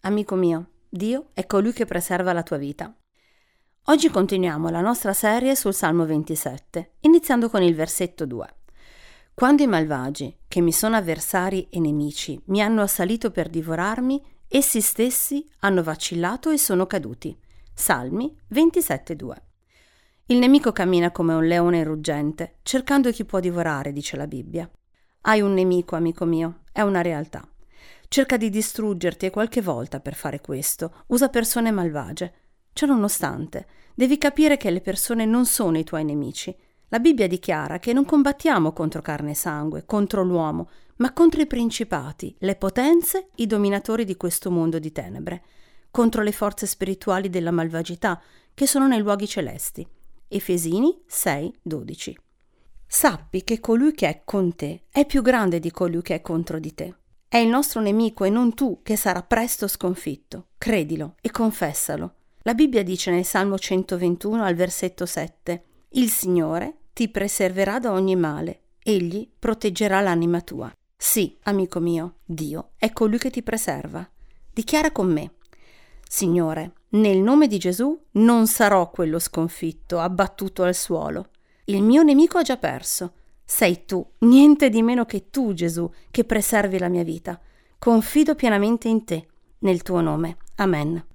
Amico mio, Dio è colui che preserva la tua vita. Oggi continuiamo la nostra serie sul Salmo 27, iniziando con il versetto 2. Quando i malvagi, che mi sono avversari e nemici, mi hanno assalito per divorarmi, essi stessi hanno vacillato e sono caduti. Salmi 27,2. Il nemico cammina come un leone ruggente, cercando chi può divorare, dice la Bibbia. Hai un nemico, amico mio, è una realtà. Cerca di distruggerti e qualche volta per fare questo usa persone malvagie. Ciononostante, devi capire che le persone non sono i tuoi nemici. La Bibbia dichiara che non combattiamo contro carne e sangue, contro l'uomo, ma contro i principati, le potenze, i dominatori di questo mondo di tenebre, contro le forze spirituali della malvagità che sono nei luoghi celesti. Efesini 6,12. Sappi che colui che è con te è più grande di colui che è contro di te. È il nostro nemico e non tu che sarà presto sconfitto. Credilo e confessalo. La Bibbia dice nel Salmo 121 al versetto 7: Il Signore ti preserverà da ogni male, Egli proteggerà l'anima tua. Sì, amico mio, Dio è colui che ti preserva. Dichiara con me: Signore, nel nome di Gesù non sarò quello sconfitto, abbattuto al suolo. Il mio nemico ha già perso. Sei tu, niente di meno che tu, Gesù, che preservi la mia vita. Confido pienamente in te, nel tuo nome. Amen.